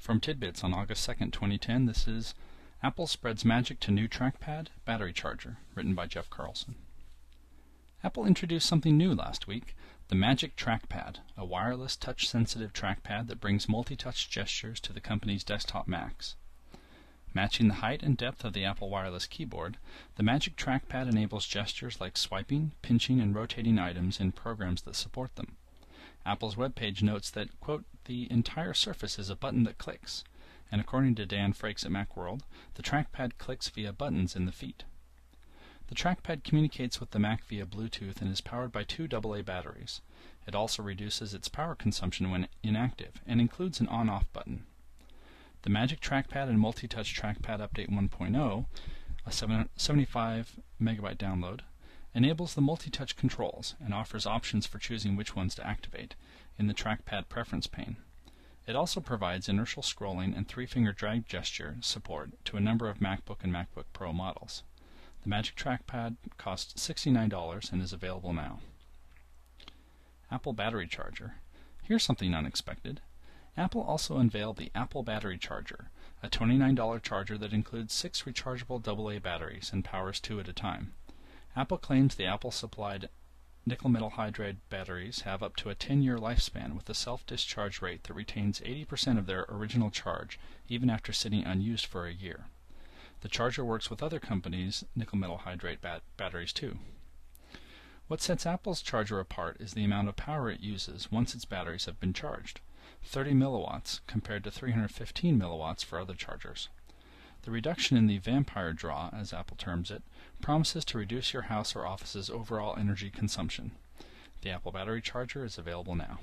From Tidbits on August 2nd, 2010, this is Apple Spreads Magic to New Trackpad Battery Charger, written by Jeff Carlson. Apple introduced something new last week, the Magic Trackpad, a wireless touch-sensitive trackpad that brings multi-touch gestures to the company's desktop Macs. Matching the height and depth of the Apple wireless keyboard, the Magic Trackpad enables gestures like swiping, pinching, and rotating items in programs that support them. Apple's webpage notes that, quote, the entire surface is a button that clicks, and according to Dan Frakes at Macworld, the trackpad clicks via buttons in the feet. The trackpad communicates with the Mac via Bluetooth and is powered by two AA batteries. It also reduces its power consumption when inactive and includes an on-off button. The Magic Trackpad and Multi-Touch Trackpad Update 1.0, a 75 megabyte download, enables the multi-touch controls and offers options for choosing which ones to activate in the trackpad preference pane. It also provides inertial scrolling and three-finger drag gesture support to a number of MacBook and MacBook Pro models. The Magic Trackpad costs $69 and is available now. Apple Battery Charger. Here's something unexpected. Apple also unveiled the Apple Battery Charger, a $29 charger that includes 6 rechargeable AA batteries and powers 2 at a time. Apple claims the Apple-supplied nickel metal hydride batteries have up to a 10-year lifespan with a self-discharge rate that retains 80% of their original charge even after sitting unused for a year. The charger works with other companies' nickel metal hydride batteries too. What sets Apple's charger apart is the amount of power it uses once its batteries have been charged, 30 milliwatts compared to 315 milliwatts for other chargers. The reduction in the vampire draw, as Apple terms it, promises to reduce your house or office's overall energy consumption. The Apple Battery Charger is available now.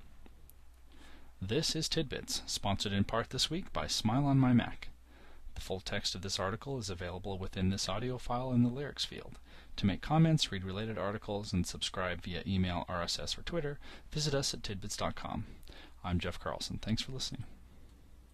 This is Tidbits, sponsored in part this week by Smile on My Mac. The full text of this article is available within this audio file in the lyrics field. To make comments, read related articles, and subscribe via email, RSS, or Twitter, visit us at tidbits.com. I'm Jeff Carlson. Thanks for listening.